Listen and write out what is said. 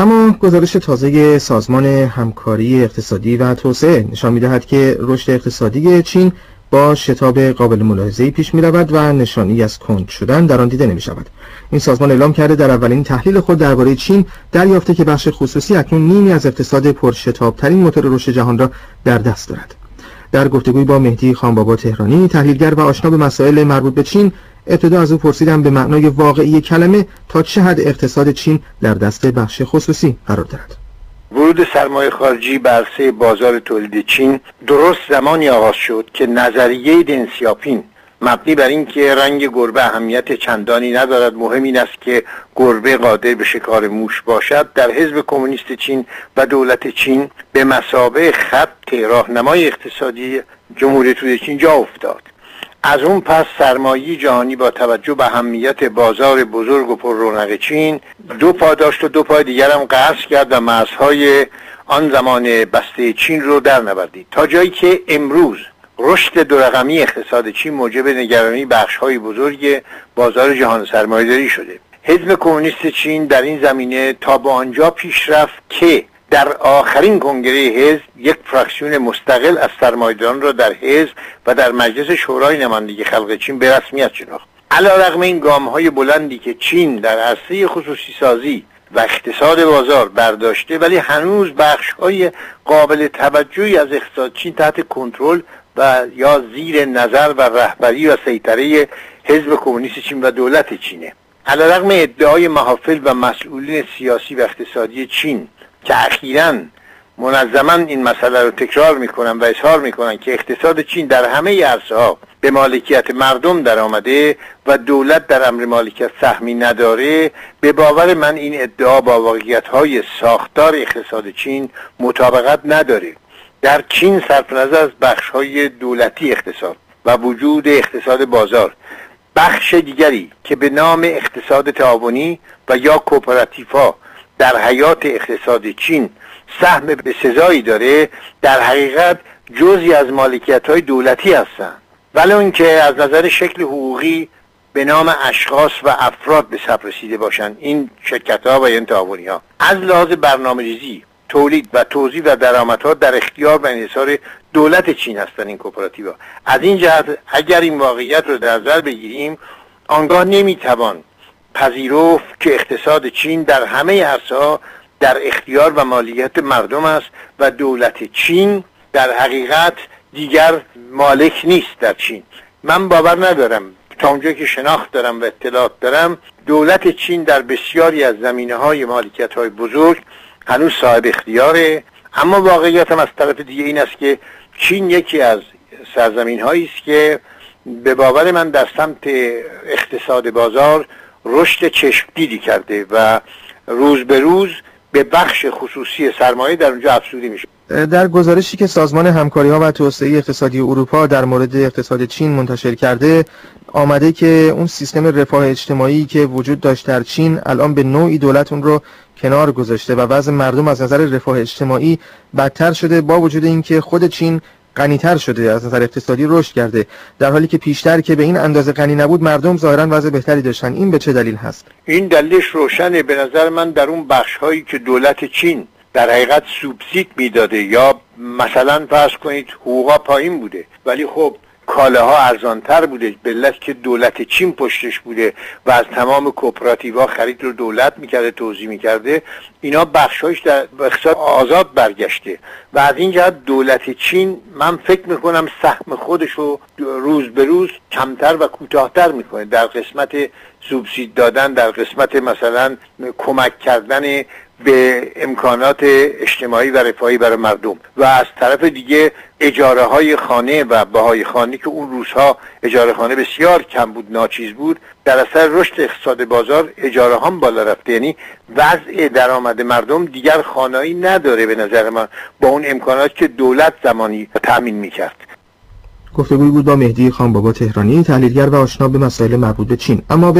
اما گزارش تازه سازمان همکاری اقتصادی و توسعه نشان می‌دهد که رشد اقتصادی چین با شتاب قابل ملاحظه‌ای پیش می‌رود و نشانی از کند شدن در آن دیده نمی‌شود. این سازمان اعلام کرده در اولین تحلیل خود درباره چین دریافته که بخش خصوصی اکنون نیمی از اقتصاد پرشتاب‌ترین موتور رشد جهان را در دست دارد. در گفتگوی با مهدی خانبابا تهرانی، تحلیلگر و آشنا به مسائل مربوط به چین، ابتدا از او پرسیدم به معنای واقعی کلمه تا چه حد اقتصاد چین در دست بخش خصوصی قرار دارد. ورود سرمایه خارجی به عرصه بازار تولید چین درست زمانی آغاز شد که نظریه دن سیاپین مبنی بر این که رنگ گربه اهمیت چندانی ندارد، مهم این است که گربه قادر به شکار موش باشد، در حزب کمونیست چین و دولت چین به مثابه خط راهنمای اقتصادی جمهوری اسلامی چین جا افتاد. از اون پس سرمایه جهانی با توجه به اهمیت بازار بزرگ و پر رونق چین دو پا داشت و دو پای دیگر هم قصد کرد و مرزهای آن زمان بسته چین رو در نوردید، تا جایی که امروز رشد دو رقمی اقتصاد چین موجب نگرانی بخش‌های بزرگ بازار جهان سرمایه‌داری شده. حزب کمونیست چین در این زمینه تا به آنجا پیش رفت که در آخرین کنگره حزب یک فراکسیون مستقل از سرمایه‌داران را در حزب و در مجلس شورای نمایندگی خلق چین به رسمیت شناخت. علیرغم این گام‌های بلندی که چین در عرصه خصوصی سازی و اقتصاد بازار برداشته، ولی هنوز بخش‌های قابل توجهی از اقتصاد چین تحت کنترل و یا زیر نظر و رهبری و سیطره حزب کمونیست چین و دولت چینه. علیرغم ادعای محافل و مسئولین سیاسی و اقتصادی چین که اخیراً منظما این مسئله رو تکرار میکنن و اظهار میکنن که اقتصاد چین در همه عرصه‌ها به مالکیت مردم در آمده و دولت در امر مالکیت سهمی نداره، به باور من این ادعا با واقعیت‌های ساختار اقتصاد چین مطابقت نداره. در چین صرف نظر از بخش‌های دولتی اقتصاد و وجود اقتصاد بازار، بخش دیگری که به نام اقتصاد تعاونی و یا کوپراتیوها در حیات اقتصاد چین سهم به سزایی داره، در حقیقت جزئی از مالکیت‌های دولتی هستند، ولی اون که از نظر شکل حقوقی به نام اشخاص و افراد به ثبت رسیده باشند. این شرکت‌ها و این تعاونی‌ها از لحاظ برنامه‌ریزی، تولید و توزیع و درآمدها در اختیار و انحصار دولت چین هستند. این کوپراتیوها از این جهت اگر این واقعیت رو در نظر بگیریم، آنگاه نمیتوان پذیرفت که اقتصاد چین در همه عرصه‌ها در اختیار و مالکیت مردم است و دولت چین در حقیقت دیگر مالک نیست در چین. من باور ندارم، تا اونجایی که شناخت دارم و اطلاعات دارم، دولت چین در بسیاری از زمینه‌های مالکیت‌های بزرگ هنوز صاحب اختیاره. اما واقعیت هم از طرف دیگه این است که چین یکی از سرزمین‌هایی است که به باور من در سمت اقتصاد بازار رشد چشمگیری کرده و روز به روز به بخش خصوصی سرمایه در اونجا افزوده میشه. در گزارشی که سازمان همکاری‌ها و توسعه اقتصادی اروپا در مورد اقتصاد چین منتشر کرده، آمده که اون سیستم رفاه اجتماعی که وجود داشت در چین الان به نوعی دولت اون رو کنار گذاشته و وضع مردم از نظر رفاه اجتماعی بدتر شده، با وجود اینکه خود چین غنی‌تر شده، از نظر اقتصادی رشد کرده، در حالی که پیشتر که به این اندازه غنی نبود مردم ظاهراً وضع بهتری داشتن. این به چه دلیل هست؟ این دلیلش روشنه. به نظر من در اون بخش‌هایی که دولت چین در حقیقت سوبسید میداده یا مثلا فرض کنید حقوقا پایین بوده ولی خب کالاها ارزانتر بوده، به علت که دولت چین پشتش بوده و از تمام کوپراتیوها خرید رو دولت میکرده، توزیع میکرده، اینا بخشایش در اقتصاد آزاد برگشته و از این جهت دولت چین من فکر میکنم سهم خودش رو روز به روز کمتر و کوتاه‌تر میکنه در قسمت سوبسید دادن، در قسمت مثلا کمک کردن به امکانات اجتماعی و رفاهی برای مردم و از طرف دیگه اجاره های خانه و بهای خانه که اون روزها اجاره خانه بسیار کم بود، ناچیز بود، در اثر رشد اقتصاد بازار اجاره هم بالا رفته. یعنی وضع درآمد مردم دیگر خانه‌ای نداره به نظر من با اون امکانات که دولت زمانی تامین میکرد. گفتگوی بود با مهدی خانبابا تهرانی، تحلیلگر و آشنا به مسائل مربوط به چین. اما